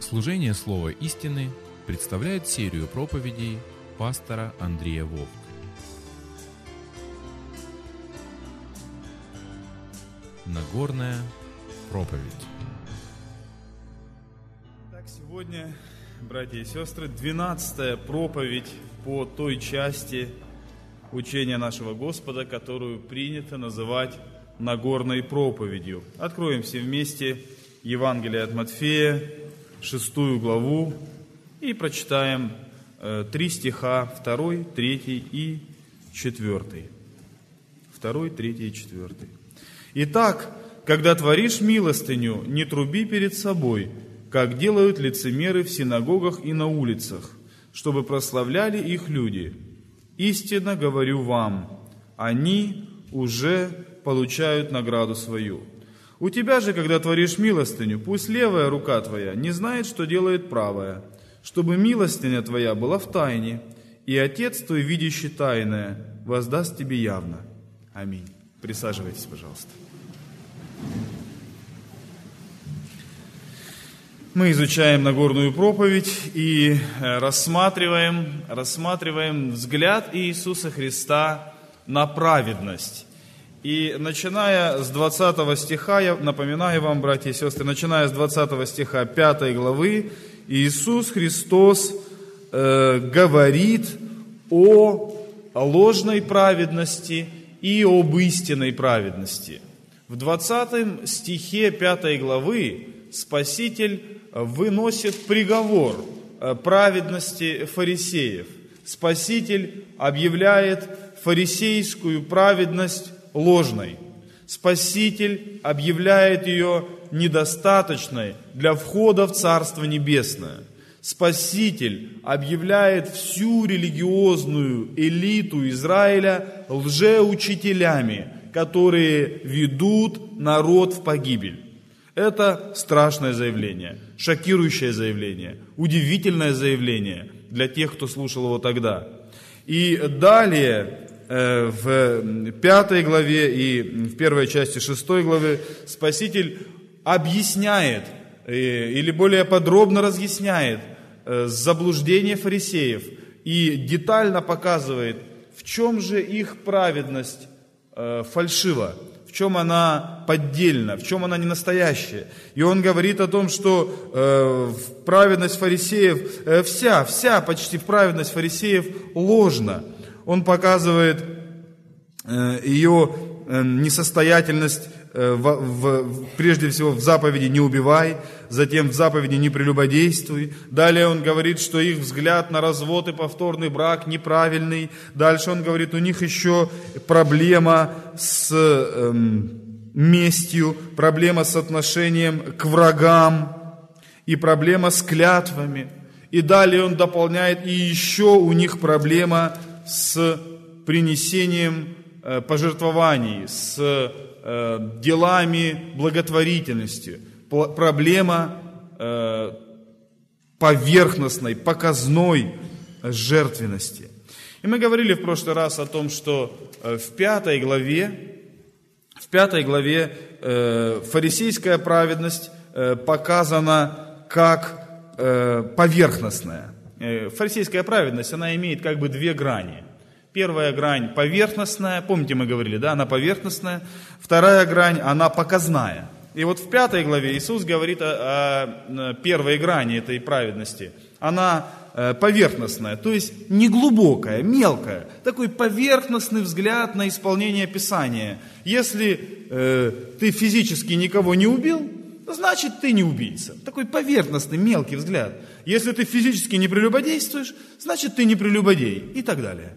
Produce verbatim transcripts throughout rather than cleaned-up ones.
Служение Слова истины представляет серию проповедей пастора Андрея Вовк. Нагорная проповедь. Так, сегодня, братья и сестры, двенадцатая проповедь по той части учения нашего Господа, которую принято называть Нагорной проповедью. Откроем все вместе Евангелие от Матфея, шестую главу, и прочитаем э, три стиха, второй, третий и четвертый. Второй, третий и четвертый. «Итак, когда творишь милостыню, не труби перед собой, как делают лицемеры в синагогах и на улицах, чтобы прославляли их люди. Истинно говорю вам, они уже получают награду свою. У тебя же, когда творишь милостыню, пусть левая рука твоя не знает, что делает правая, чтобы милостыня твоя была в тайне, и Отец твой, видящий тайное, воздаст тебе явно. Аминь». Присаживайтесь, пожалуйста. Мы изучаем Нагорную проповедь и рассматриваем, рассматриваем взгляд Иисуса Христа на праведность. И начиная с двадцатого стиха, я напоминаю вам, братья и сестры, начиная с двадцатого стиха пятой главы, Иисус Христос э, говорит о ложной праведности и об истинной праведности. В двадцатом стихе пятой главы Спаситель выносит приговор праведности фарисеев. Спаситель объявляет фарисейскую праведность ложной. Спаситель объявляет ее недостаточной для входа в Царство Небесное. Спаситель объявляет всю религиозную элиту Израиля лжеучителями, которые ведут народ в погибель. Это страшное заявление, шокирующее заявление, удивительное заявление для тех, кто слушал его тогда. И далее, в пятой главе и в первой части шестой главы Спаситель объясняет, или более подробно разъясняет заблуждение фарисеев и детально показывает, в чем же их праведность фальшива, в чем она поддельна, в чем она не настоящая. И он говорит о том, что э, праведность фарисеев, э, вся, вся почти праведность фарисеев ложна. Он показывает э, ее э, несостоятельность э, в, в, прежде всего в заповеди «не убивай», затем в заповеди «не прелюбодействуй». Далее он говорит, что их взгляд на развод и повторный брак неправильный. Дальше он говорит, у них еще проблема с эм, местью, проблема с отношением к врагам и проблема с клятвами. И далее он дополняет, и еще у них проблема с принесением э, пожертвований, с э, делами благотворительности. Проблема э, поверхностной, показной жертвенности. И мы говорили в прошлый раз о том, что э, в пятой главе, в пятой главе э, фарисейская праведность э, показана как э, поверхностная. Э, фарисейская праведность, она имеет как бы две грани. Первая грань поверхностная, помните, мы говорили, да, она поверхностная. Вторая грань, она показная. И вот в пятой главе Иисус говорит о, о первой грани этой праведности. Она э, поверхностная, то есть не глубокая, мелкая. Такой поверхностный взгляд на исполнение Писания. Если э, ты физически никого не убил, значит ты не убийца. Такой поверхностный, мелкий взгляд. Если ты физически не прелюбодействуешь, значит ты не прелюбодей. И так далее.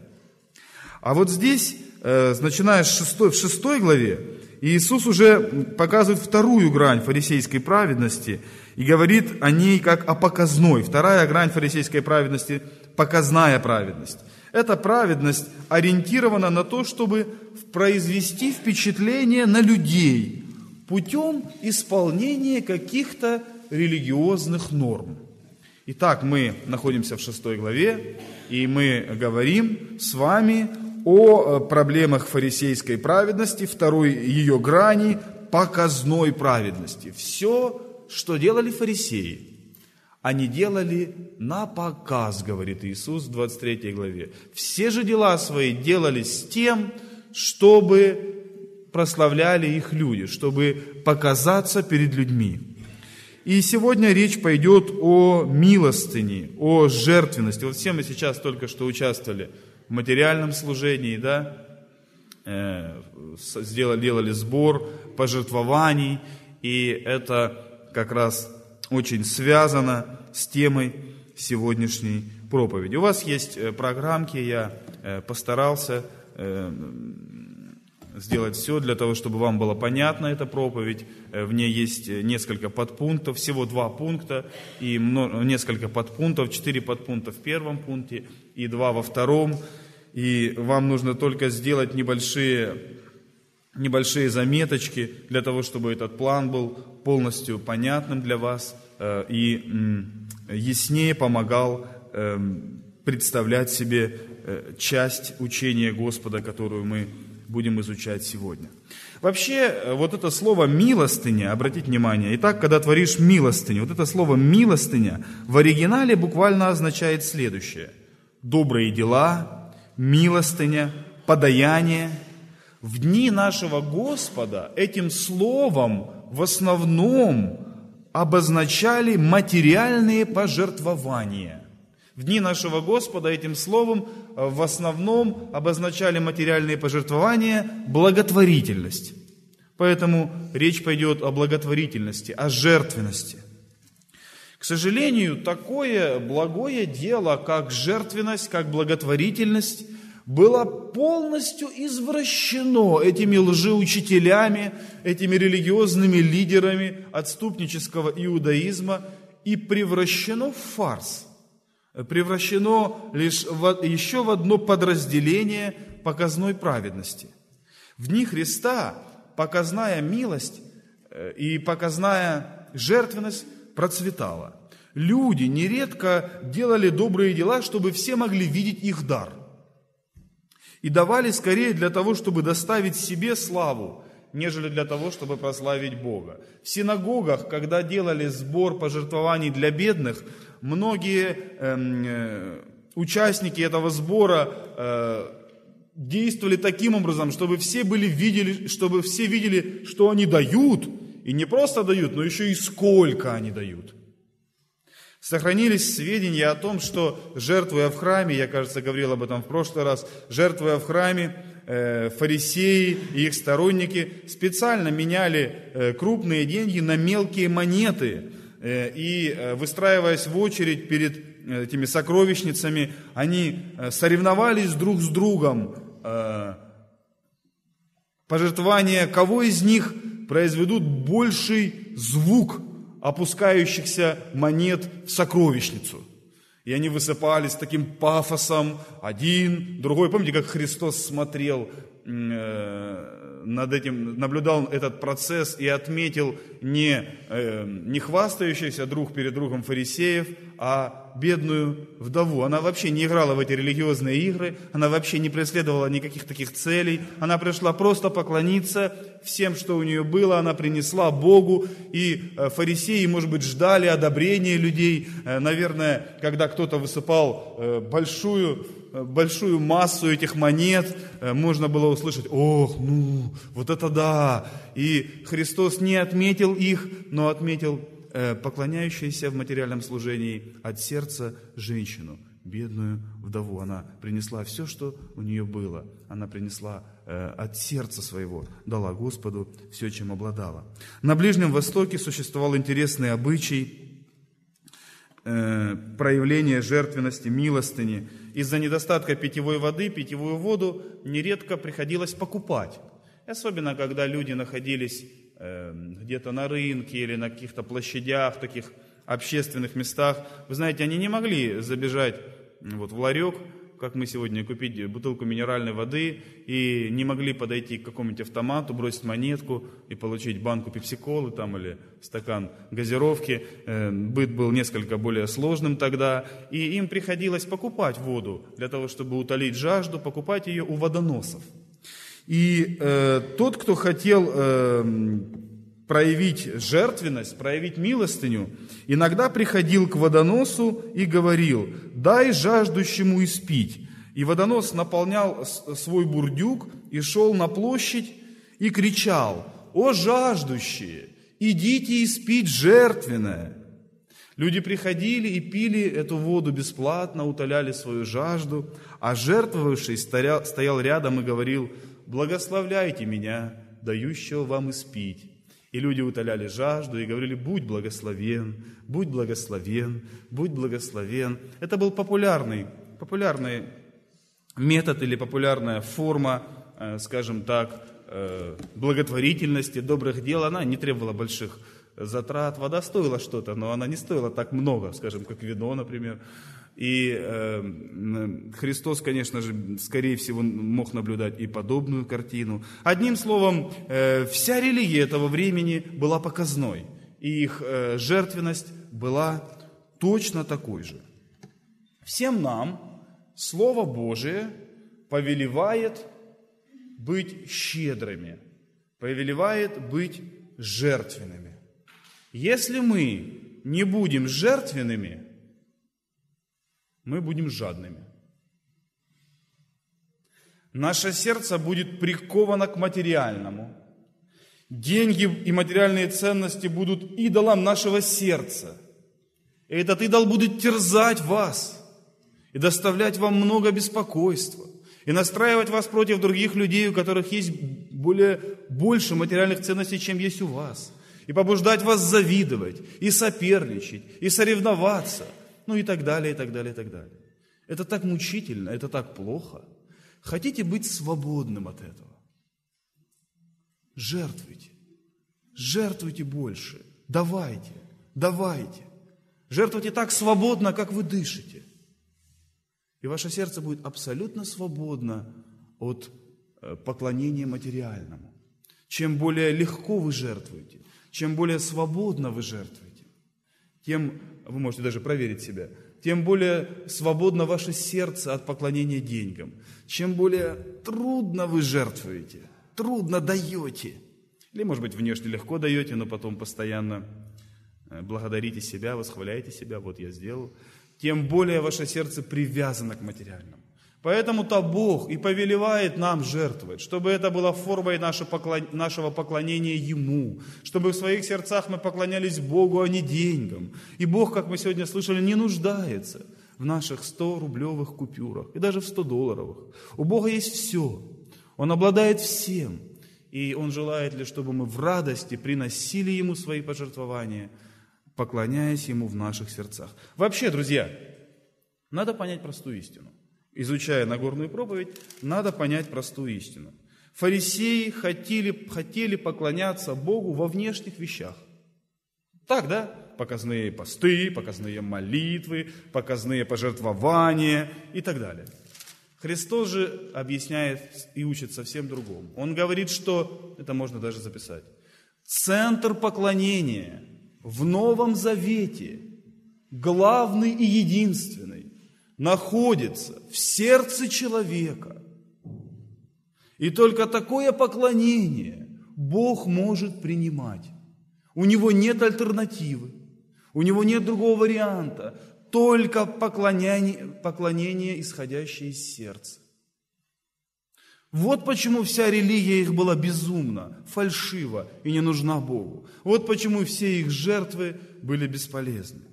А вот здесь, э, начиная с шестой, в шестой главе, Иисус уже показывает вторую грань фарисейской праведности и говорит о ней как о показной. Вторая грань фарисейской праведности – показная праведность. Эта праведность ориентирована на то, чтобы произвести впечатление на людей путем исполнения каких-то религиозных норм. Итак, мы находимся в шестой главе, и мы говорим с вами о проблемах фарисейской праведности, второй ее грани – показной праведности. Все, что делали фарисеи, они делали на показ, говорит Иисус в двадцать третьей главе. Все же дела свои делались с тем, чтобы прославляли их люди, чтобы показаться перед людьми. И сегодня речь пойдет о милостыне, о жертвенности. Вот все мы сейчас только что участвовали в материальном служении, да, сделали, делали сбор пожертвований, и это как раз очень связано с темой сегодняшней проповеди. У вас есть программки, я постарался сделать все для того, чтобы вам была понятна эта проповедь. В ней есть несколько подпунктов, всего два пункта и несколько подпунктов, четыре подпункта в первом пункте и два во втором. И вам нужно только сделать небольшие, небольшие заметочки для того, чтобы этот план был полностью понятным для вас и яснее помогал представлять себе часть учения Господа, которую мы будем изучать сегодня. Вообще, вот это слово «милостыня», обратите внимание, итак, когда творишь милостыню, вот это слово «милостыня» в оригинале буквально означает следующее: добрые дела, милостыня, подаяние. В дни нашего Господа этим словом в основном обозначали материальные пожертвования. В дни нашего Господа этим словом в основном обозначали материальные пожертвования, благотворительность. Поэтому речь пойдет о благотворительности, о жертвенности. К сожалению, такое благое дело, как жертвенность, как благотворительность, было полностью извращено этими лжеучителями, этими религиозными лидерами отступнического иудаизма и превращено в фарс. Превращено лишь в, еще в одно подразделение показной праведности. В дни Христа показная милость и показная жертвенность процветала. Люди нередко делали добрые дела, чтобы все могли видеть их дар. И давали скорее для того, чтобы доставить себе славу, нежели для того, чтобы прославить Бога. В синагогах, когда делали сбор пожертвований для бедных, многие э, участники этого сбора э, действовали таким образом, чтобы все, были, видели, чтобы все видели, что они дают, и не просто дают, но еще и сколько они дают. Сохранились сведения о том, что жертвуя в храме, я, кажется, говорил об этом в прошлый раз, жертвуя в храме, э, фарисеи и их сторонники специально меняли э, крупные деньги на мелкие монеты, э, и, э, выстраиваясь в очередь перед э, этими сокровищницами, они э, соревновались друг с другом. Э, пожертвования кого из них произведут больший звук опускающихся монет в сокровищницу. И они высыпали с таким пафосом, один, другой. Помните, как Христос смотрел э, над этим, наблюдал этот процесс и отметил не, э, не хвастающийся друг перед другом фарисеев, а бедную вдову. Она вообще не играла в эти религиозные игры, она вообще не преследовала никаких таких целей. Она пришла просто поклониться всем, что у нее было, она принесла Богу. И фарисеи, может быть, ждали одобрения людей. Наверное, когда кто-то высыпал большую, большую массу этих монет, можно было услышать: ох, ну, вот это да! И Христос не отметил их, но отметил поклоняющуюся в материальном служении от сердца женщину, бедную вдову. Она принесла все, что у нее было. Она принесла э, от сердца своего, дала Господу все, чем обладала. На Ближнем Востоке существовал интересный обычай э, проявления жертвенности, милостыни. Из-за недостатка питьевой воды, питьевую воду нередко приходилось покупать. Особенно, когда люди находились где-то на рынке или на каких-то площадях, таких общественных местах. Вы знаете, они не могли забежать вот в ларек, как мы сегодня, купить бутылку минеральной воды, и не могли подойти к какому-нибудь автомату, бросить монетку и получить банку пепси-колы там, или стакан газировки. Быт был несколько более сложным тогда, и им приходилось покупать воду для того, чтобы утолить жажду, покупать ее у водоносов. И э, тот, кто хотел э, проявить жертвенность, проявить милостыню, иногда приходил к водоносу и говорил: «Дай жаждущему испить». И водонос наполнял свой бурдюк и шел на площадь и кричал: «О жаждущие, идите испить жертвенное». Люди приходили и пили эту воду бесплатно, утоляли свою жажду, а жертвовавший стоял рядом и говорил: «Благословляйте меня, дающего вам испить». И люди утоляли жажду и говорили: «Будь благословен, будь благословен, будь благословен». Это был популярный, популярный метод или популярная форма, скажем так, благотворительности, добрых дел. Она не требовала больших затрат. Вода стоила что-то, но она не стоила так много, скажем, как вино, например. И э, Христос, конечно же, скорее всего, мог наблюдать и подобную картину. Одним словом, э, вся религия этого времени была показной, и их э, жертвенность была точно такой же. Всем нам Слово Божие повелевает быть щедрыми, повелевает быть жертвенными. Если мы не будем жертвенными, мы будем жадными. Наше сердце будет приковано к материальному. Деньги и материальные ценности будут идолом нашего сердца. И этот идол будет терзать вас и доставлять вам много беспокойства, и настраивать вас против других людей, у которых есть более, больше материальных ценностей, чем есть у вас, и побуждать вас завидовать, и соперничать, и соревноваться, ну и так далее, и так далее, и так далее. Это так мучительно, это так плохо. Хотите быть свободным от этого? Жертвуйте, жертвуйте больше, давайте, давайте. Жертвуйте так свободно, как вы дышите. И ваше сердце будет абсолютно свободно от поклонения материальному. Чем более легко вы жертвуете, чем более свободно вы жертвуете, тем, вы можете даже проверить себя, тем более свободно ваше сердце от поклонения деньгам. Чем более трудно вы жертвуете, трудно даете, или, может быть, внешне легко даете, но потом постоянно благодарите себя, восхваляете себя, вот я сделал, тем более ваше сердце привязано к материальному. Поэтому-то Бог и повелевает нам жертвовать, чтобы это было формой нашего поклонения Ему, чтобы в своих сердцах мы поклонялись Богу, а не деньгам. И Бог, как мы сегодня слышали, не нуждается в наших сто-рублевых купюрах и даже в сто-долларовых. У Бога есть все. Он обладает всем. И Он желает лишь, чтобы мы в радости приносили Ему свои пожертвования, поклоняясь Ему в наших сердцах. Вообще, друзья, надо понять простую истину. Изучая Нагорную проповедь, надо понять простую истину. Фарисеи хотели, хотели поклоняться Богу во внешних вещах. Так, да? Показные посты, показные молитвы, показные пожертвования и так далее. Христос же объясняет и учит совсем другому. Он говорит, что, это можно даже записать, центр поклонения в Новом Завете, главный и единственный, находится в сердце человека. И только такое поклонение Бог может принимать. У Него нет альтернативы, у Него нет другого варианта, только поклонение, поклонение, исходящее из сердца. Вот почему вся религия их была безумна, фальшива и не нужна Богу. Вот почему все их жертвы были бесполезны.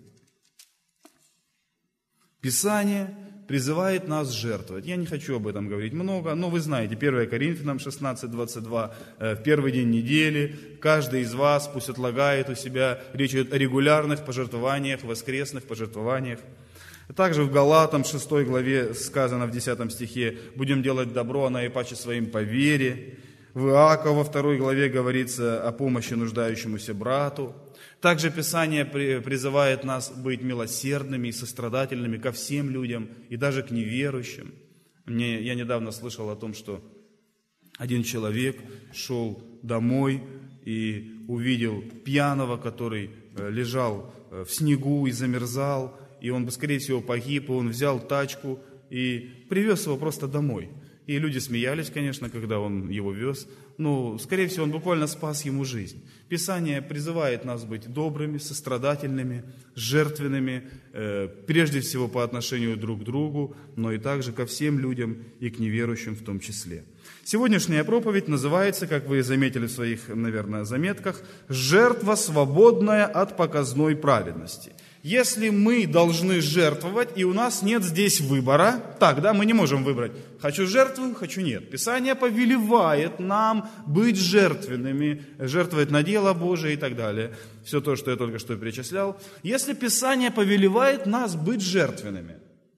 Писание призывает нас жертвовать. Я не хочу об этом говорить много, но вы знаете, первое Коринфянам шестнадцать двадцать два, в первый день недели каждый из вас пусть отлагает у себя, речь идет о регулярных пожертвованиях, воскресных пожертвованиях. Также в Галатам шестой главе сказано в десятом стихе: «Будем делать добро, а наипаче своим по вере». В Иакова во второй главе говорится о помощи нуждающемуся брату. Также Писание призывает нас быть милосердными и сострадательными ко всем людям, и даже к неверующим. Мне, я недавно слышал о том, что один человек шел домой и увидел пьяного, который лежал в снегу и замерзал, и он бы, скорее всего, погиб, и он взял тачку и привез его просто домой. И люди смеялись, конечно, когда он его вез. Но, скорее всего, он буквально спас ему жизнь. Писание призывает нас быть добрыми, сострадательными, жертвенными, э, прежде всего по отношению друг к другу, но и также ко всем людям и к неверующим в том числе. Сегодняшняя проповедь называется, как вы заметили в своих, наверное, заметках, «Жертва, свободная от показной праведности». Если мы должны жертвовать, и у нас нет здесь выбора, так, да, мы не можем выбрать, хочу жертву, хочу нет. Писание повелевает нам быть жертвенными, жертвовать на дело Божие и так далее. Все то, что я только что перечислял. Если Писание повелевает нас быть жертвенными,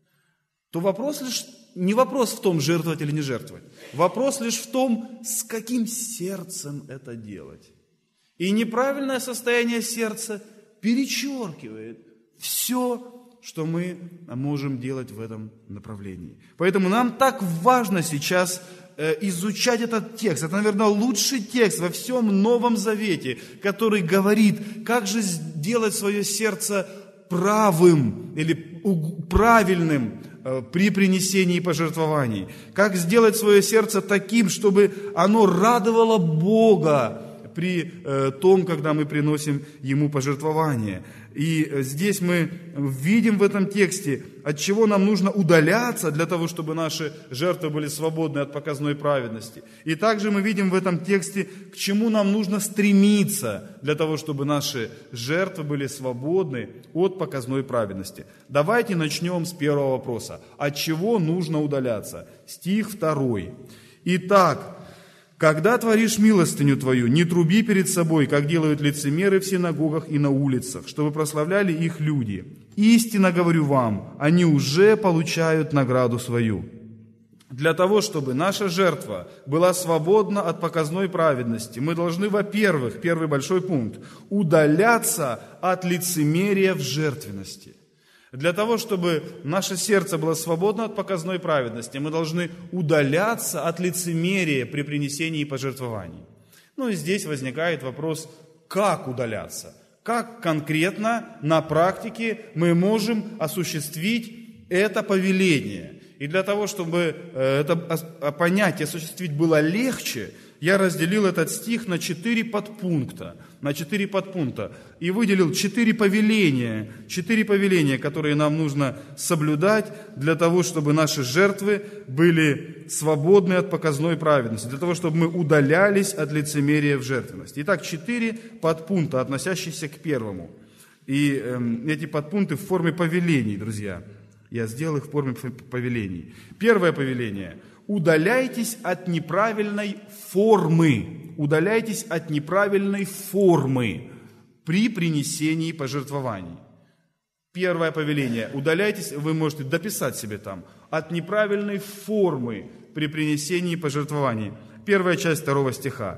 то вопрос лишь, не вопрос в том, жертвовать или не жертвовать. Вопрос лишь в том, с каким сердцем это делать. И неправильное состояние сердца перечеркивает все, что мы можем делать в этом направлении. Поэтому нам так важно сейчас изучать этот текст. Это, наверное, лучший текст во всем Новом Завете, который говорит, как же сделать свое сердце правым или правильным при принесении пожертвований. Как сделать свое сердце таким, чтобы оно радовало Бога при э, том, когда мы приносим Ему пожертвования. И здесь мы видим в этом тексте, от чего нам нужно удаляться для того, чтобы наши жертвы были свободны от показной праведности. И также мы видим в этом тексте, к чему нам нужно стремиться для того, чтобы наши жертвы были свободны от показной праведности. Давайте начнем с первого вопроса. От чего нужно удаляться? Стих второй. Итак, когда творишь милостыню твою, не труби перед собой, как делают лицемеры в синагогах и на улицах, чтобы прославляли их люди. Истинно говорю вам, они уже получают награду свою. Для того, чтобы наша жертва была свободна от показной праведности, мы должны, во-первых, первый большой пункт, удаляться от лицемерия в жертвенности. Для того, чтобы наше сердце было свободно от показной праведности, мы должны удаляться от лицемерия при принесении пожертвований. Ну и здесь возникает вопрос, как удаляться? Как конкретно на практике мы можем осуществить это повеление? И для того, чтобы это понятие осуществить было легче, я разделил этот стих на четыре подпункта, на четыре подпункта и выделил четыре повеления, четыре повеления, которые нам нужно соблюдать для того, чтобы наши жертвы были свободны от показной праведности, для того, чтобы мы удалялись от лицемерия в жертвенности. Итак, четыре подпункта, относящиеся к первому. И э, эти подпункты в форме повелений, друзья. Я сделал их в форме повелений. Первое повеление. Удаляйтесь от неправильной формы. Удаляйтесь от неправильной формы при принесении пожертвований. Первое повеление. Удаляйтесь, вы можете дописать себе там, от неправильной формы при принесении пожертвований. Первая часть второго стиха.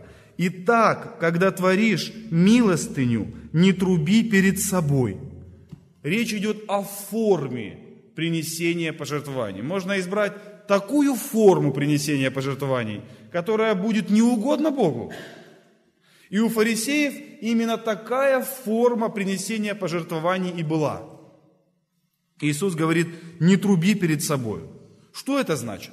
Итак, когда творишь милостыню, не труби перед собой. Речь идет о форме принесения пожертвований. Можно избрать такую форму принесения пожертвований, которая будет неугодна Богу. И у фарисеев именно такая форма принесения пожертвований и была. Иисус говорит, не труби перед собой. Что это значит?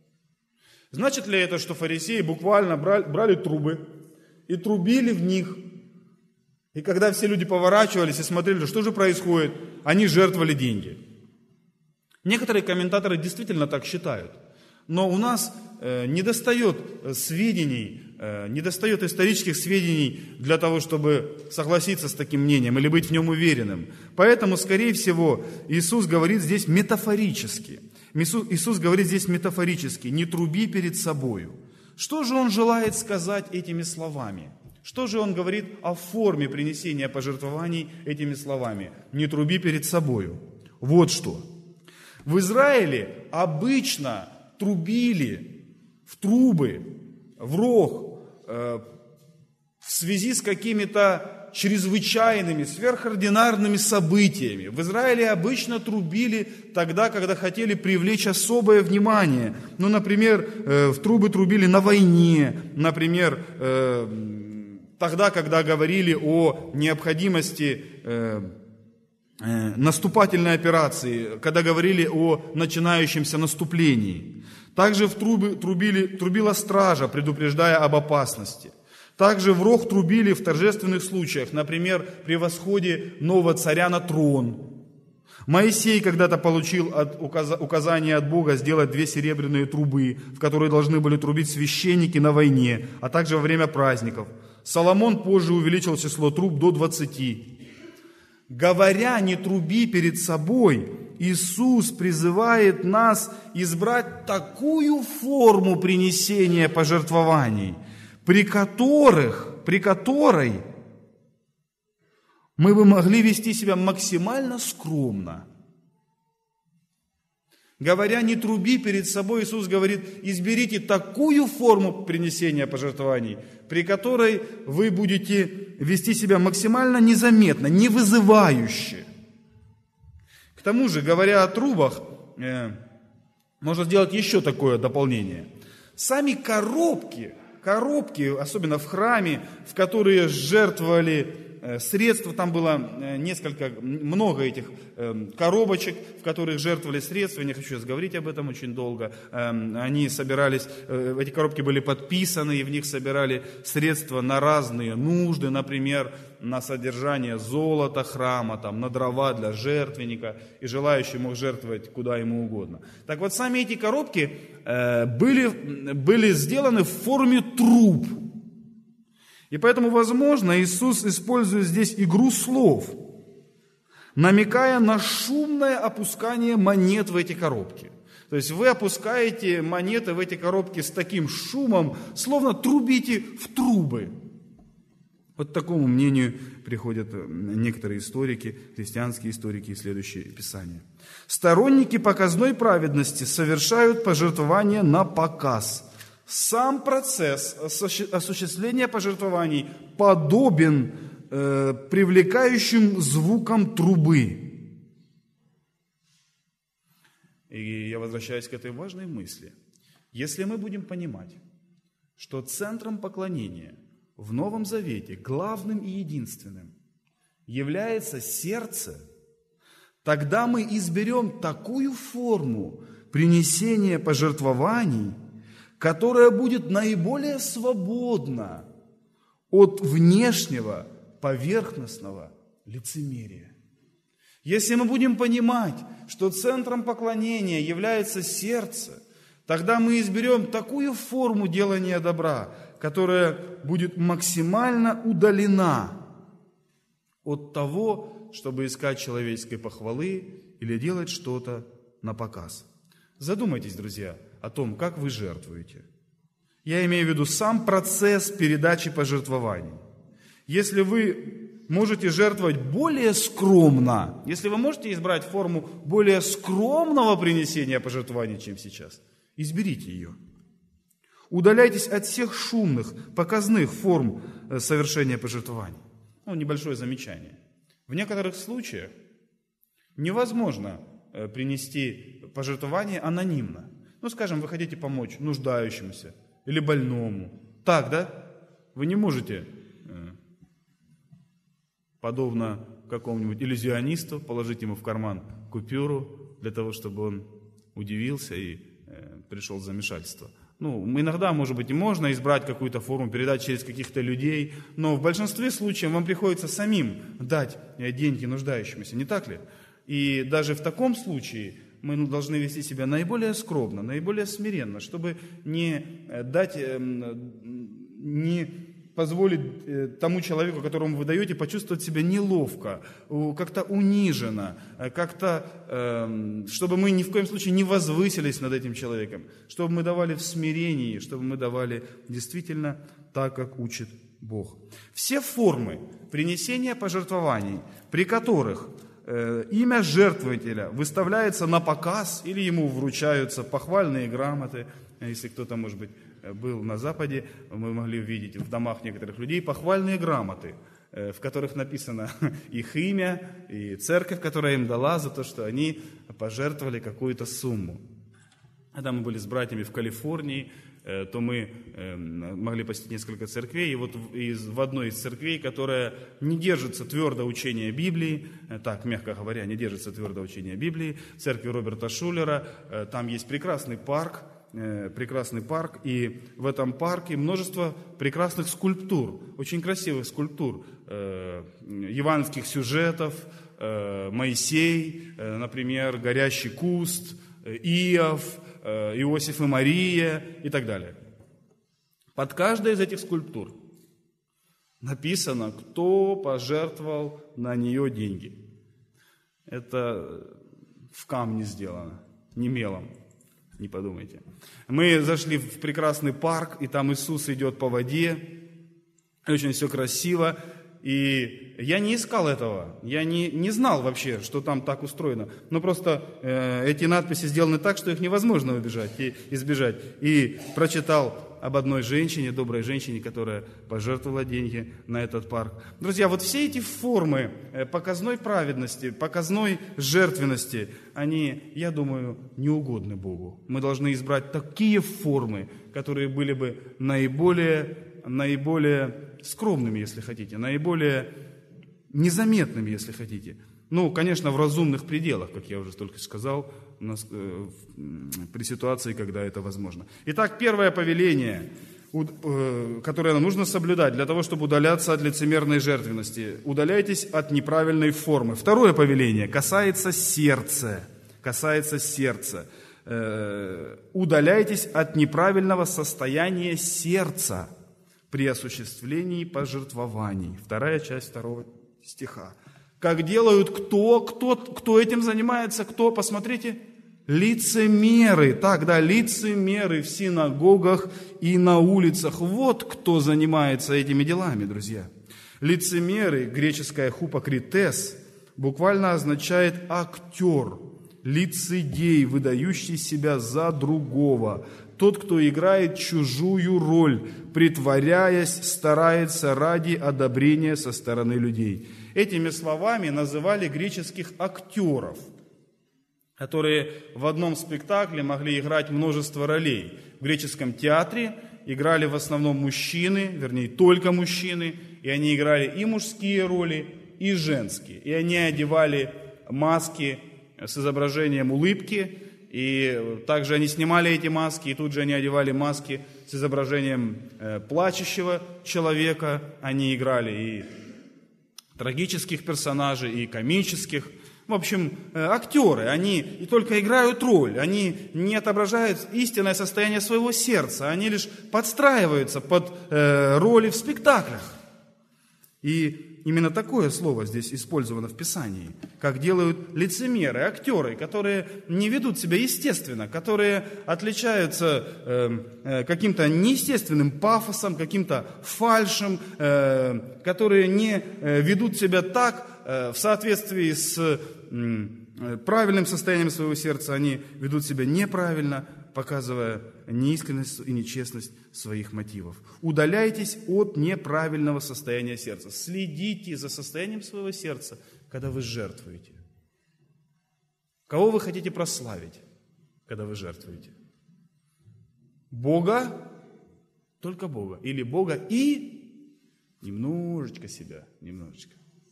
Значит ли это, что фарисеи буквально брали, брали трубы и трубили в них? И когда все люди поворачивались и смотрели, что же происходит, они жертвовали деньги. Некоторые комментаторы действительно так считают. Но у нас э, недостает сведений, э, недостает исторических сведений для того, чтобы согласиться с таким мнением или быть в нем уверенным. Поэтому, скорее всего, Иисус говорит здесь метафорически. Иисус, Иисус говорит здесь метафорически, не труби перед собою. Что же Он желает сказать этими словами? Что же Он говорит о форме принесения пожертвований этими словами? Не труби перед собою. Вот что. В Израиле обычно трубили в трубы, в рог, э, в связи с какими-то чрезвычайными, сверхординарными событиями. В Израиле обычно трубили тогда, когда хотели привлечь особое внимание. Ну, например, э, в трубы трубили на войне, например, э, тогда, когда говорили о необходимости э, наступательной операции, когда говорили о начинающемся наступлении. Также в трубы, трубили, трубила стража, предупреждая об опасности. Также в рог трубили в торжественных случаях, например, при восходе нового царя на трон. Моисей когда-то получил от, указание от Бога сделать две серебряные трубы, в которые должны были трубить священники на войне, а также во время праздников. Соломон позже увеличил число труб до двадцати. Говоря «не труби перед собой», Иисус призывает нас избрать такую форму принесения пожертвований, при которых, при которой мы бы могли вести себя максимально скромно. Говоря «не труби перед собой», Иисус говорит: изберите такую форму принесения пожертвований, при которой вы будете вести себя максимально незаметно, не вызывающе. К тому же, говоря о трубах, э, можно сделать еще такое дополнение. Сами коробки, коробки, особенно в храме, в которые жертвовали средства, там было несколько, много этих коробочек, в которых жертвовали средства, я не хочу сейчас говорить об этом очень долго, они собирались, эти коробки были подписаны, и в них собирали средства на разные нужды, например, на содержание золота храма, там, на дрова для жертвенника, и желающий мог жертвовать куда ему угодно. Так вот, сами эти коробки были, были сделаны в форме труб. И поэтому, возможно, Иисус использует здесь игру слов, намекая на шумное опускание монет в эти коробки. То есть вы опускаете монеты в эти коробки с таким шумом, словно трубите в трубы. Вот к такому мнению приходят некоторые историки, христианские историки, исследующие Писание. Сторонники показной праведности совершают пожертвования на показ. Сам процесс осуществления пожертвований подобен э, привлекающим звукам трубы. И я возвращаюсь к этой важной мысли. Если мы будем понимать, что центром поклонения в Новом Завете, главным и единственным, является сердце, тогда мы изберем такую форму принесения пожертвований, которая будет наиболее свободна от внешнего поверхностного лицемерия. Если мы будем понимать, что центром поклонения является сердце, тогда мы изберем такую форму делания добра, которая будет максимально удалена от того, чтобы искать человеческой похвалы или делать что-то на показ. Задумайтесь, друзья, о том, как вы жертвуете. Я имею в виду сам процесс передачи пожертвований. Если вы можете жертвовать более скромно, если вы можете избрать форму более скромного принесения пожертвований, чем сейчас, изберите ее. Удаляйтесь от всех шумных, показных форм совершения пожертвований. Ну, небольшое замечание. В некоторых случаях невозможно принести пожертвование анонимно. Ну, скажем, вы хотите помочь нуждающемуся или больному. Так, да? Вы не можете, подобно какому-нибудь иллюзионисту, положить ему в карман купюру для того, чтобы он удивился и пришел в замешательство. Ну, иногда, может быть, и можно избрать какую-то форму, передать через каких-то людей, но в большинстве случаев вам приходится самим дать деньги нуждающемуся, не так ли? И даже в таком случае мы должны вести себя наиболее скромно, наиболее смиренно, чтобы не дать, не позволить тому человеку, которому вы даете, почувствовать себя неловко, как-то униженно, как-то, чтобы мы ни в коем случае не возвысились над этим человеком, чтобы мы давали в смирении, чтобы мы давали действительно так, как учит Бог. Все формы принесения пожертвований, при которых имя жертвователя выставляется на показ или ему вручаются похвальные грамоты. Если кто-то, может быть, был на Западе, мы могли увидеть в домах некоторых людей похвальные грамоты, в которых написано их имя и церковь, которая им дала за то, что они пожертвовали какую-то сумму. Когда мы были с братьями в Калифорнии, то мы могли посетить несколько церквей, и вот в одной из церквей, которая не держится твердо учения Библии, так, мягко говоря, не держится твердо учения Библии, церкви Роберта Шулера, там есть прекрасный парк, прекрасный парк, и в этом парке множество прекрасных скульптур, очень красивых скульптур, евангельских сюжетов, Моисей, например, горящий куст, Иов, Иосиф и Мария и так далее. Под каждой из этих скульптур написано, кто пожертвовал на нее деньги. Это в камне сделано, не мелом, не подумайте. Мы зашли в прекрасный парк, и там Иисус идет по воде, очень все красиво. И я не искал этого, я не, не знал вообще, что там так устроено. Но просто э, эти надписи сделаны так, что их невозможно убежать и избежать. И прочитал об одной женщине, доброй женщине, которая пожертвовала деньги на этот парк. Друзья, вот все эти формы показной праведности, показной жертвенности, они, я думаю, не угодны Богу. Мы должны избрать такие формы, которые были бы наиболее, наиболее скромными, если хотите, наиболее незаметными, если хотите. Ну, конечно, в разумных пределах, как я уже только сказал, при ситуации, когда это возможно. Итак, первое повеление, которое нам нужно соблюдать для того, чтобы удаляться от лицемерной жертвенности. Удаляйтесь от неправильной формы. Второе повеление касается сердца. Касается сердца. Удаляйтесь от неправильного состояния сердца при осуществлении пожертвований. Вторая часть второго стиха. Как делают кто? Кто, кто этим занимается? Кто? Посмотрите. Лицемеры. Так, да, лицемеры в синагогах и на улицах. Вот кто занимается этими делами, друзья. Лицемеры, греческое хупокритес, буквально означает актер, лицедей, выдающий себя за другого. Тот, кто играет чужую роль, притворяясь, старается ради одобрения со стороны людей. Этими словами называли греческих актеров, которые в одном спектакле могли играть множество ролей. В греческом театре играли в основном мужчины, вернее, только мужчины, и они играли и мужские роли, и женские. И они одевали маски с изображением улыбки, и также они снимали эти маски, и тут же они одевали маски с изображением э, плачущего человека. Они играли и трагических персонажей, и комических. В общем, э, актеры, они и только играют роль, они не отображают истинное состояние своего сердца, они лишь подстраиваются под э, роли в спектаклях. И именно такое слово здесь использовано в Писании, как делают лицемеры, актеры, которые не ведут себя естественно, которые отличаются э, э, каким-то неестественным пафосом, каким-то фальшем, э, которые не э, ведут себя так э, в соответствии с э, правильным состоянием своего сердца, они ведут себя неправильно, показывая неискренность и нечестность своих мотивов. Удаляйтесь от неправильного состояния сердца. Следите за состоянием своего сердца, когда вы жертвуете. Кого вы хотите прославить, когда вы жертвуете? Бога? Только Бога. Или Бога и немножечко себя, немножечко.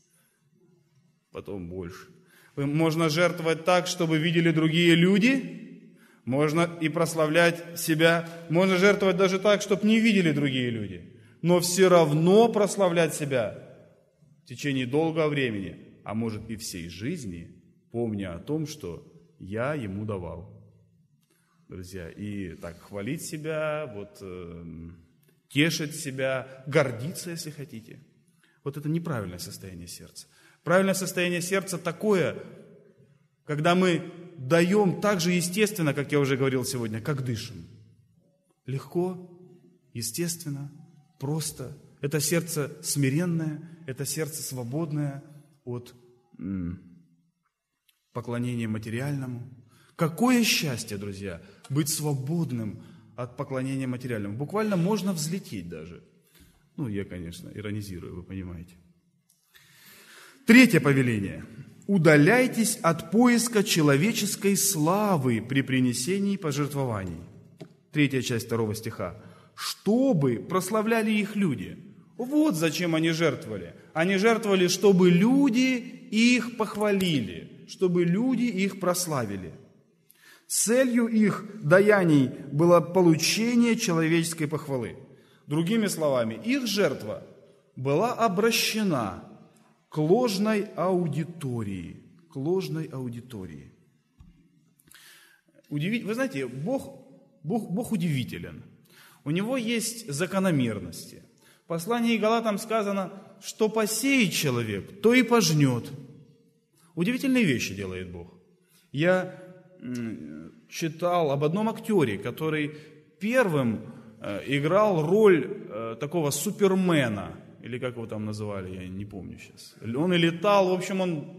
Потом больше. Можно жертвовать так, чтобы видели другие люди. Можно и прославлять себя, можно жертвовать даже так, чтобы не видели другие люди, но все равно прославлять себя в течение долгого времени, а может и всей жизни, помня о том, что я ему давал. Друзья, и так хвалить себя, вот, э, тешить себя, гордиться, если хотите. Вот это неправильное состояние сердца. Правильное состояние сердца такое, когда мы даем так же естественно, как я уже говорил сегодня, как дышим. Легко, естественно, просто. Это сердце смиренное, это сердце свободное от м, поклонения материальному. Какое счастье, друзья, быть свободным от поклонения материальному. Буквально можно взлететь даже. Ну, я, конечно, иронизирую, вы понимаете. Третье повеление. Удаляйтесь от поиска человеческой славы при принесении пожертвований. Третья часть второго стиха. Чтобы прославляли их люди. Вот зачем они жертвовали. Они жертвовали, чтобы люди их похвалили, чтобы люди их прославили. Целью их даяний было получение человеческой похвалы. Другими словами, их жертва была обращена к ложной аудитории. К ложной аудитории. Удиви... Вы знаете, Бог, Бог, Бог удивителен. У Него есть закономерности. В послании к Галатам сказано, что посеет человек, то и пожнет. Удивительные вещи делает Бог. Я читал об одном актере, который первым играл роль такого супермена, или как его там называли, я не помню сейчас. Он и летал, в общем, он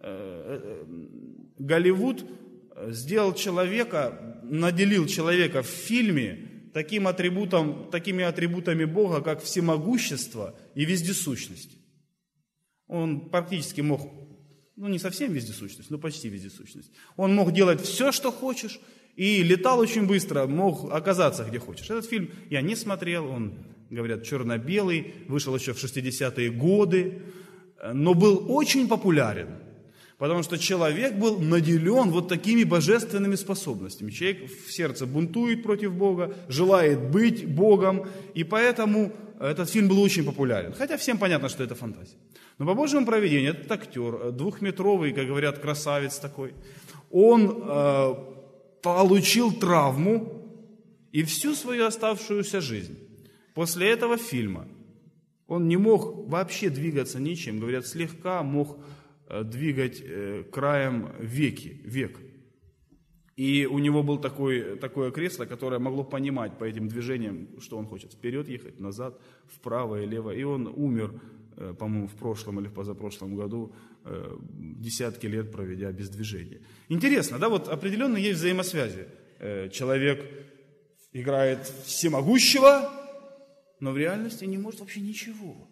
Голливуд сделал человека, наделил человека в фильме таким атрибутом, такими атрибутами Бога, как всемогущество и вездесущность. Он практически мог, ну не совсем вездесущность, но почти вездесущность. Он мог делать все, что хочешь, и летал очень быстро, мог оказаться где хочешь. Этот фильм я не смотрел, он, говорят, черно-белый, вышел еще в шестидесятые годы, но был очень популярен. Потому что человек был наделен вот такими божественными способностями. Человек в сердце бунтует против Бога, желает быть Богом, и поэтому этот фильм был очень популярен. Хотя всем понятно, что это фантазия. Но по Божьему провидению этот актер, двухметровый, как говорят, красавец такой, он э, получил травму и всю свою оставшуюся жизнь после этого фильма он не мог вообще двигаться ничем. Говорят, слегка мог двигать краем веки, век. И у него было такое, такое кресло, которое могло понимать по этим движениям, что он хочет. Вперед ехать, назад, вправо и лево. И он умер, по-моему, в прошлом или в позапрошлом году, десятки лет проведя без движения. Интересно, да, вот определенно есть взаимосвязи. Человек играет всемогущего, но в реальности не может вообще ничего.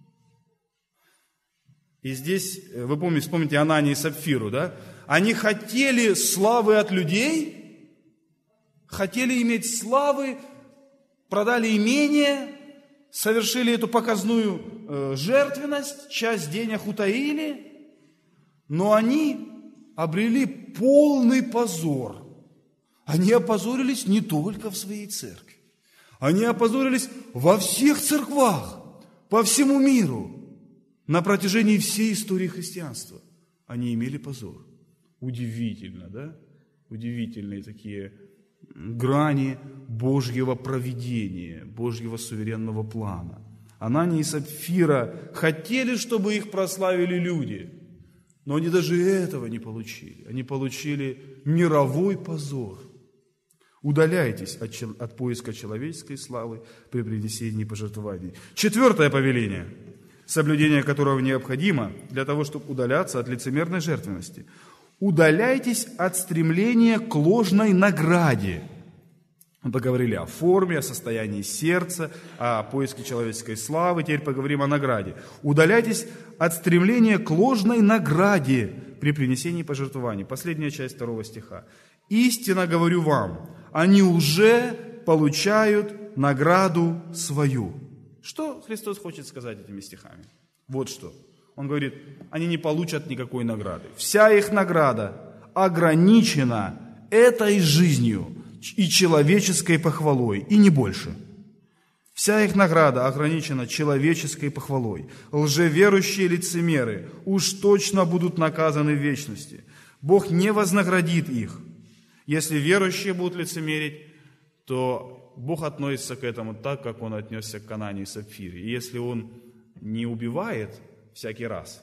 И здесь, вы помните, вспомните Ананию и Сапфиру, да? Они хотели славы от людей, хотели иметь славы, продали имение, совершили эту показную э, жертвенность, часть денег утаили, но они обрели полный позор. Они опозорились не только в своей церкви, они опозорились во всех церквах, по всему миру. На протяжении всей истории христианства они имели позор. Удивительно, да? Удивительные такие грани Божьего провидения, Божьего суверенного плана. Анания и Сапфира хотели, чтобы их прославили люди, но они даже этого не получили. Они получили мировой позор. Удаляйтесь от, чел- от поиска человеческой славы при принесении пожертвований. Четвертое повеление, соблюдение которого необходимо для того, чтобы удаляться от лицемерной жертвенности. Удаляйтесь от стремления к ложной награде. Мы поговорили о форме, о состоянии сердца, о поиске человеческой славы. Теперь поговорим о награде. Удаляйтесь от стремления к ложной награде при принесении пожертвований. Последняя часть второго стиха. «Истинно говорю вам, они уже получают награду свою». Что Христос хочет сказать этими стихами? Вот что. Он говорит, они не получат никакой награды. Вся их награда ограничена этой жизнью и человеческой похвалой, и не больше. Вся их награда ограничена человеческой похвалой. Лжеверующие лицемеры уж точно будут наказаны в вечности. Бог не вознаградит их. Если верующие будут лицемерить, то Бог относится к этому так, как Он отнесся к Анании и Сапфире. И если Он не убивает всякий раз,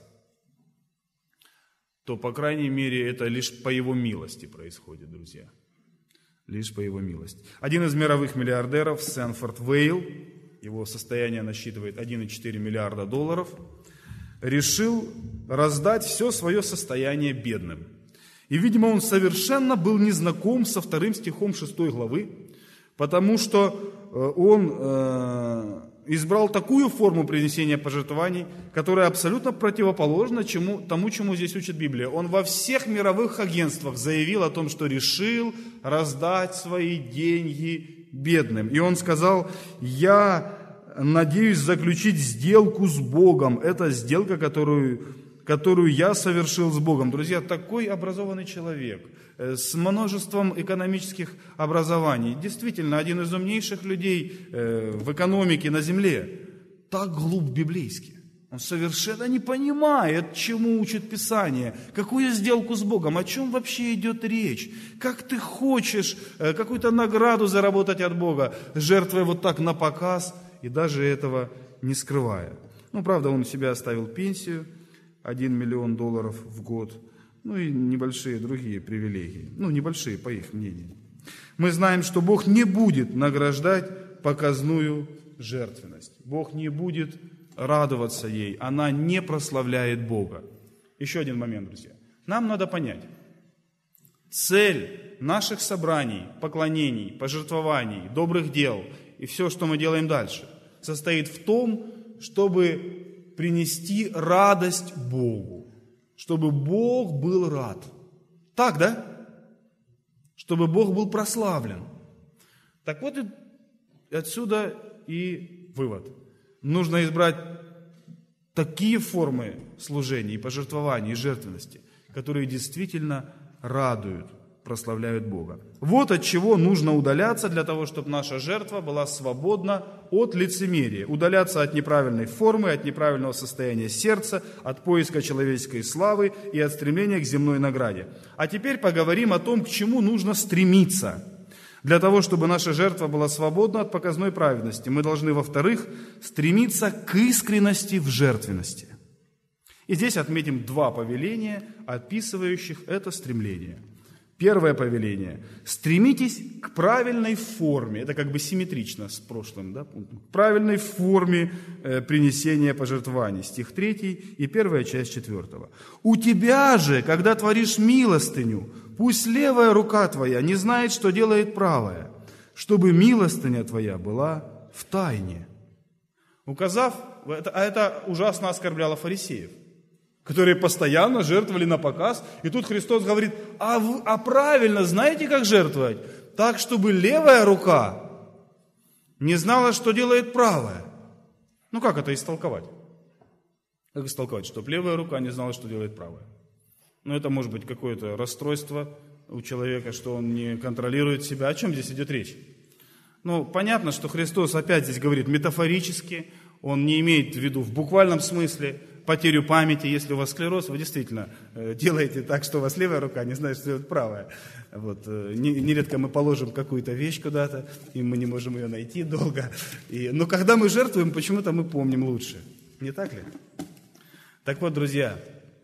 то, по крайней мере, это лишь по Его милости происходит, друзья. Лишь по Его милости. Один из мировых миллиардеров, Сэнфорд Вейл, его состояние насчитывает один целых четыре миллиарда долларов, решил раздать все свое состояние бедным. И, видимо, он совершенно был незнаком со вторым стихом шестой главы, потому что он э, избрал такую форму принесения пожертвований, которая абсолютно противоположна чему, тому, чему здесь учит Библия. Он во всех мировых агентствах заявил о том, что решил раздать свои деньги бедным. И он сказал, я надеюсь заключить сделку с Богом. Это сделка, которую которую я совершил с Богом. Друзья, такой образованный человек, с множеством экономических образований, действительно, один из умнейших людей в экономике на земле, так глуп библейски. Он совершенно не понимает, чему учит Писание, какую сделку с Богом, о чем вообще идет речь, как ты хочешь какую-то награду заработать от Бога, жертвуя вот так на показ и даже этого не скрывая. Ну, правда, он себе оставил пенсию, один миллион долларов в год, ну и небольшие другие привилегии, ну, небольшие, по их мнению. Мы знаем, что Бог не будет награждать показную жертвенность, Бог не будет радоваться ей, она не прославляет Бога. Еще один момент, друзья. Нам надо понять, цель наших собраний, поклонений, пожертвований, добрых дел и все, что мы делаем дальше, состоит в том, чтобы принести радость Богу, чтобы Бог был рад. Так, да? Чтобы Бог был прославлен. Так вот, и отсюда и вывод. Нужно избрать такие формы служения и пожертвований, и жертвенности, которые действительно радуют, прославляют Бога. Вот от чего нужно удаляться для того, чтобы наша жертва была свободна от лицемерия. Удаляться от неправильной формы, от неправильного состояния сердца, от поиска человеческой славы и от стремления к земной награде. А теперь поговорим о том, к чему нужно стремиться. Для того, чтобы наша жертва была свободна от показной праведности, мы должны, во-вторых, стремиться к искренности в жертвенности. И здесь отметим два повеления, описывающих это стремление. Первое повеление. Стремитесь к правильной форме. Это как бы симметрично с прошлым, да, пунктом. К правильной форме э, принесения пожертвований. Стих третий и первая часть четвертого. У тебя же, когда творишь милостыню, пусть левая рука твоя не знает, что делает правая, чтобы милостыня твоя была в тайне. Указав, это, а это ужасно оскорбляло фарисеев, которые постоянно жертвовали на показ. И тут Христос говорит, а, вы, а правильно знаете, как жертвовать? Так, чтобы левая рука не знала, что делает правая. Ну, как это истолковать? Как истолковать, чтобы левая рука не знала, что делает правая? Ну, это может быть какое-то расстройство у человека, что он не контролирует себя. О чем здесь идет речь? Ну, понятно, что Христос опять здесь говорит метафорически, он не имеет в виду в буквальном смысле потерю памяти. Если у вас склероз, вы действительно делаете так, что у вас левая рука не знает, что делает правая. Вот. Нередко мы положим какую-то вещь куда-то, и мы не можем ее найти долго. И, но когда мы жертвуем, почему-то мы помним лучше. Не так ли? Так вот, друзья,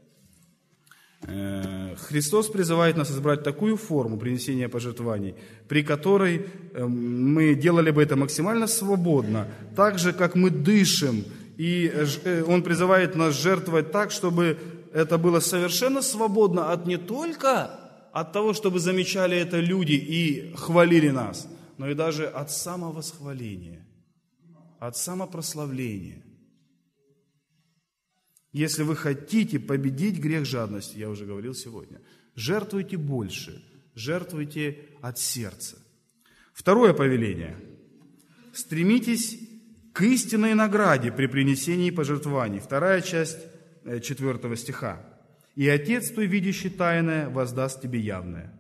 Христос призывает нас избрать такую форму принесения пожертвований, при которой мы делали бы это максимально свободно, так же, как мы дышим. И Он призывает нас жертвовать так, чтобы это было совершенно свободно от не только от того, чтобы замечали это люди и хвалили нас, но и даже от самовосхваления, от самопрославления. Если вы хотите победить грех жадности, я уже говорил сегодня, жертвуйте больше, жертвуйте от сердца. Второе повеление. Стремитесь к истинной награде при принесении пожертвований. Вторая часть четвертого стиха. «И Отец твой, видящий тайное, воздаст тебе явное».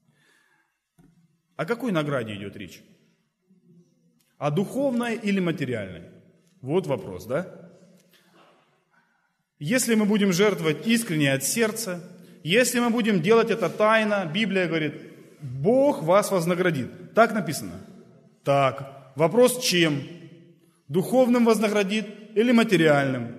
О какой награде идет речь? О духовной или материальной? Вот вопрос, да? Если мы будем жертвовать искренне от сердца, если мы будем делать это тайно, Библия говорит, Бог вас вознаградит. Так написано? Так. Вопрос чем? Духовным вознаградит или материальным?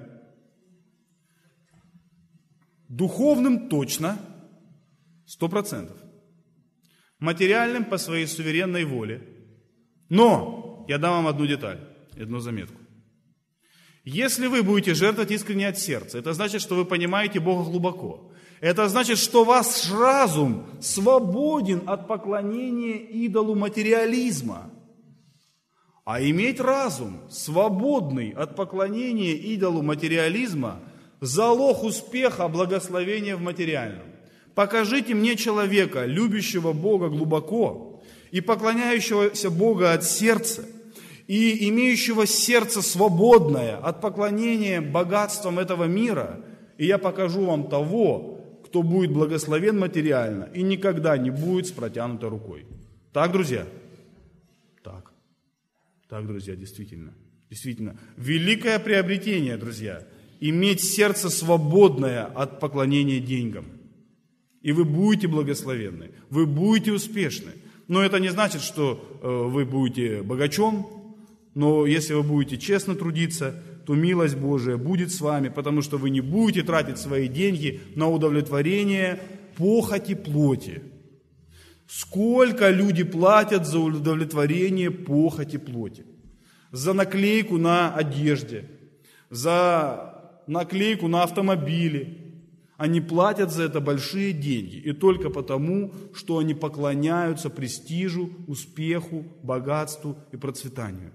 Духовным точно, сто процентов. Материальным по своей суверенной воле. Но я дам вам одну деталь, одну заметку. Если вы будете жертвовать искренне от сердца, это значит, что вы понимаете Бога глубоко. Это значит, что ваш разум свободен от поклонения идолу материализма. А иметь разум, свободный от поклонения идолу материализма, залог успеха, благословения в материальном. Покажите мне человека, любящего Бога глубоко и поклоняющегося Бога от сердца, и имеющего сердце свободное от поклонения богатствам этого мира, и я покажу вам того, кто будет благословен материально и никогда не будет с протянутой рукой. Так, друзья? Так. Так, друзья, действительно. Действительно. Великое приобретение, друзья. Иметь сердце свободное от поклонения деньгам. И вы будете благословенны. Вы будете успешны. Но это не значит, что вы будете богачом. Но если вы будете честно трудиться, то милость Божия будет с вами, потому что вы не будете тратить свои деньги на удовлетворение похоти плоти. Сколько люди платят за удовлетворение похоти плоти? За наклейку на одежде, за наклейку на автомобиле. Они платят за это большие деньги. И только потому, что они поклоняются престижу, успеху, богатству и процветанию.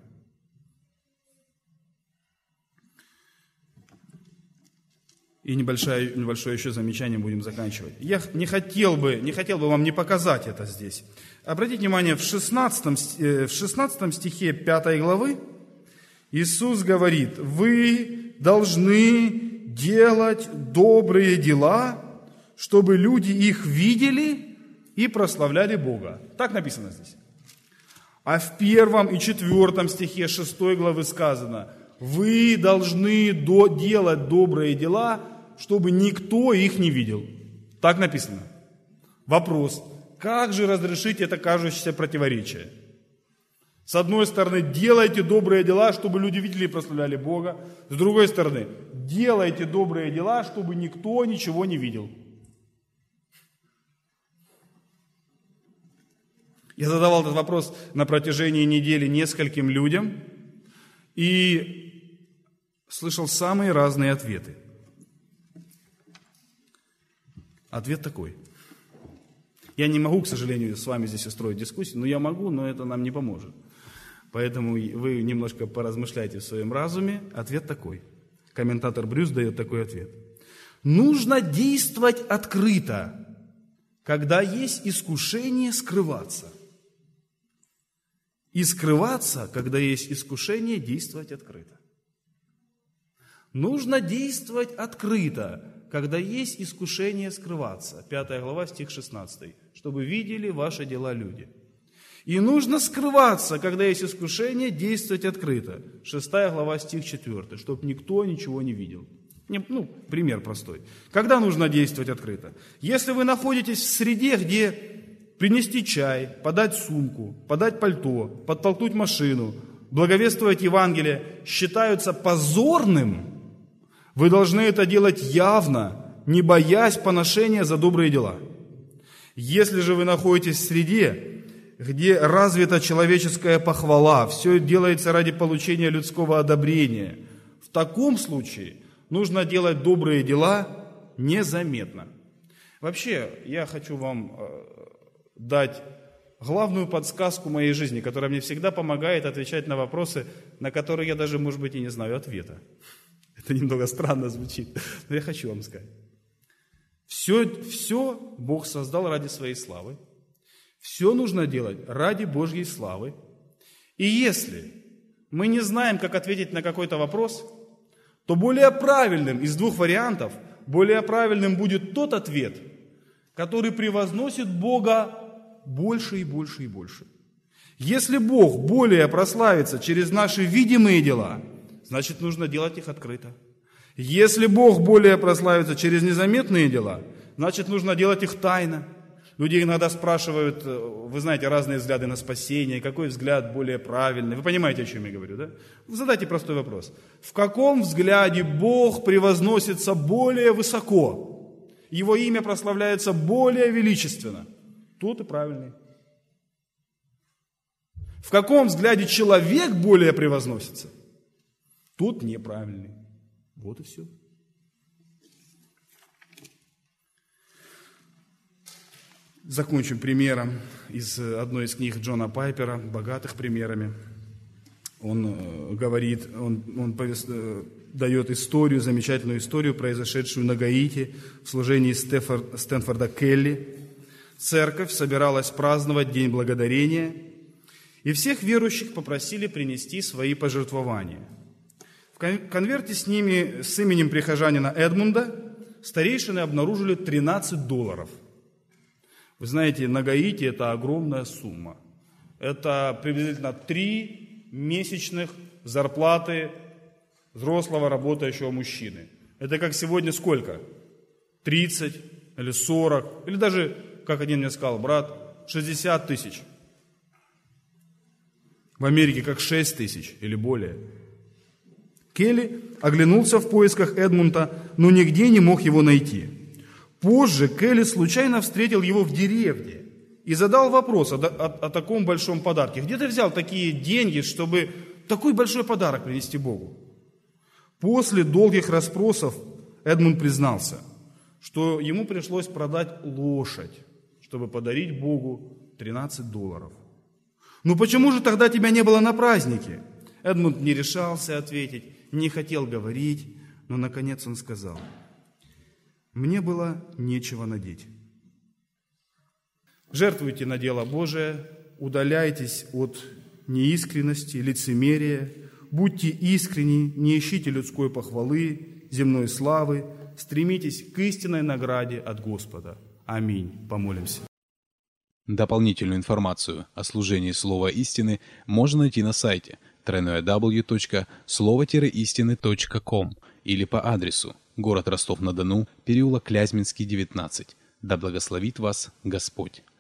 И небольшое, небольшое еще замечание, будем заканчивать. Я не хотел бы, не хотел бы вам не показать это здесь. Обратите внимание, в шестнадцатом, в шестнадцатом стихе пятой главы Иисус говорит: «Вы должны делать добрые дела, чтобы люди их видели и прославляли Бога». Так написано здесь. А в первом и четвертом стихе шестой главы сказано: «Вы должны до, делать добрые дела, чтобы никто их не видел». Так написано. Вопрос: как же разрешить это кажущееся противоречие? С одной стороны, делайте добрые дела, чтобы люди видели и прославляли Бога. С другой стороны, делайте добрые дела, чтобы никто ничего не видел. Я задавал этот вопрос на протяжении недели нескольким людям и слышал самые разные ответы. Ответ такой. Я не могу, к сожалению, с вами здесь устроить дискуссию, но я могу, но это нам не поможет. Поэтому вы немножко поразмышляйте в своем разуме. Ответ такой. Комментатор Брюс дает такой ответ. Нужно действовать открыто, когда есть искушение скрываться. И скрываться, когда есть искушение действовать открыто. Нужно действовать открыто, когда есть искушение скрываться. Пятая глава, стих шестнадцатый. Чтобы видели ваши дела люди. И нужно скрываться, когда есть искушение, действовать открыто. Шестая глава, стих четвертый. Чтобы никто ничего не видел. Ну, пример простой. Когда нужно действовать открыто? Если вы находитесь в среде, где принести чай, подать сумку, подать пальто, подтолкнуть машину, благовествовать Евангелие считаются позорным, вы должны это делать явно, не боясь поношения за добрые дела. Если же вы находитесь в среде, где развита человеческая похвала, все делается ради получения людского одобрения, в таком случае нужно делать добрые дела незаметно. Вообще, я хочу вам дать главную подсказку моей жизни, которая мне всегда помогает отвечать на вопросы, на которые я даже, может быть, и не знаю ответа. Это немного странно звучит, но я хочу вам сказать. Все, все Бог создал ради своей славы. Все нужно делать ради Божьей славы. И если мы не знаем, как ответить на какой-то вопрос, то более правильным из двух вариантов, более правильным будет тот ответ, который превозносит Бога больше и больше и больше. Если Бог более прославится через наши видимые дела, значит, нужно делать их открыто. Если Бог более прославится через незаметные дела, значит, нужно делать их тайно. Люди иногда спрашивают, вы знаете, разные взгляды на спасение, какой взгляд более правильный. Вы понимаете, о чем я говорю, да? Задайте простой вопрос. В каком взгляде Бог превозносится более высоко? Его имя прославляется более величественно? Тот и правильный. В каком взгляде человек более превозносится? Тот неправильный. Вот и все. Закончим примером из одной из книг Джона Пайпера, богатых примерами. Он говорит, он, он повест, дает историю, замечательную историю, произошедшую на Гаити в служении Стефор, Стэнфорда Келли. Церковь собиралась праздновать День Благодарения, и всех верующих попросили принести свои пожертвования. В конверте с ними, с именем прихожанина Эдмунда, старейшины обнаружили тринадцать долларов. Вы знаете, на Гаити это огромная сумма. Это приблизительно три месячных зарплаты взрослого работающего мужчины. Это как сегодня сколько? тридцать или сорок, или даже, как один мне сказал, брат, шестьдесят тысяч. В Америке как шесть тысяч или более. Келли оглянулся в поисках Эдмунда, но нигде не мог его найти. Позже Келли случайно встретил его в деревне и задал вопрос о, о, о таком большом подарке. Где ты взял такие деньги, чтобы такой большой подарок принести Богу? После долгих расспросов Эдмунд признался, что ему пришлось продать лошадь, чтобы подарить Богу тринадцать долларов. «Ну почему же тогда тебя не было на празднике?» Эдмунд не решался ответить, не хотел говорить, но наконец он сказал: «Мне было нечего надеть». Жертвуйте на дело Божие, удаляйтесь от неискренности, лицемерия, будьте искренни, не ищите людской похвалы, земной славы, стремитесь к истинной награде от Господа. Аминь. Помолимся. Дополнительную информацию о служении Слова Истины можно найти на сайте дабл ю дабл ю дабл ю точка слово истины точка ком или по адресу город Ростов-на-Дону, переулок Клязьминский, девятнадцать. Да благословит вас Господь!